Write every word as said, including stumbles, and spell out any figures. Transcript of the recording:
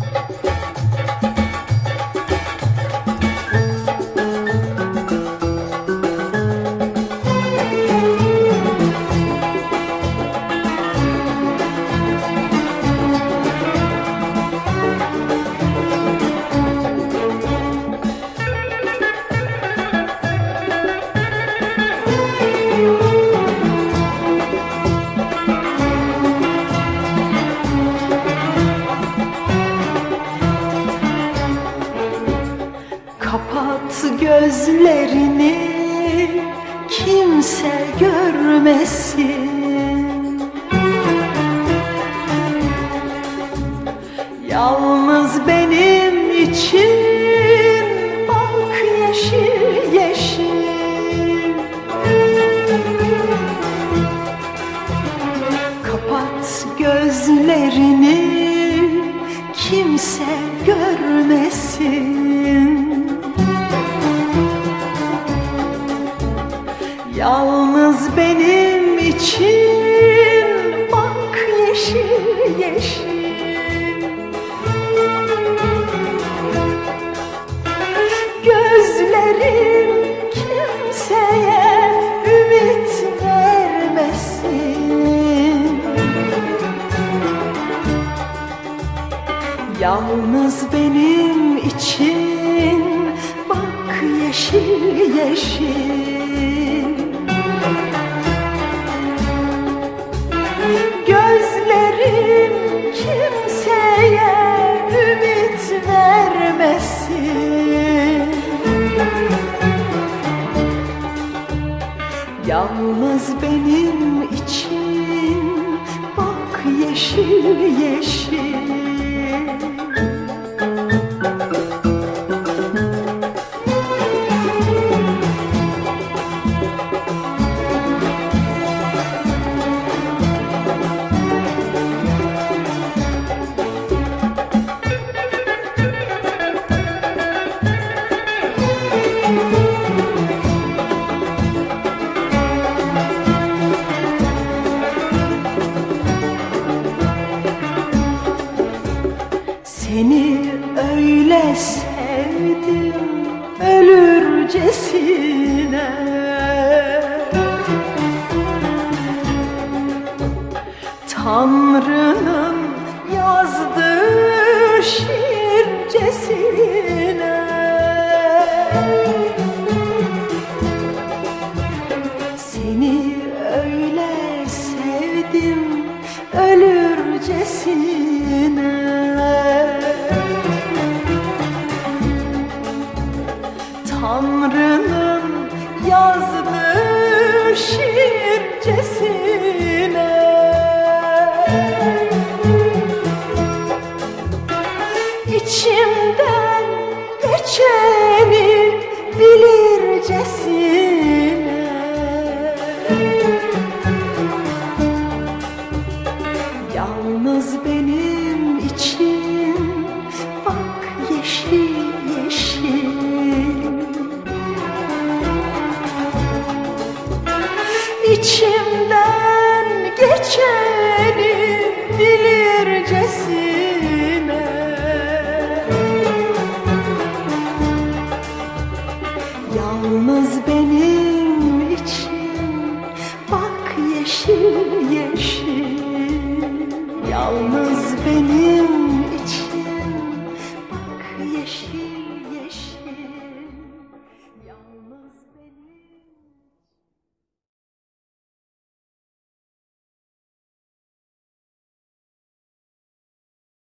Kapat gözlerini, kimse görmesin. Yalnız benim için bak yeşil yeşil. Kapat gözlerini, kimse görmesin. Yalnız benim için bak yeşil yeşil. Gözlerim kimseye ümit vermesin. Yalnız benim için bak yeşil yeşil. Gözlerim kimseye ümit vermesin. Yalnız benim için bak yeşil yeşil. Seni öyle sevdim ölürcesine. Tanrı'nın yazdığı şiircesine. Seni öyle sevdim ölürcesine. Tanrı'nın yazdığı şiircesine. İçimden geçeni bilircesine.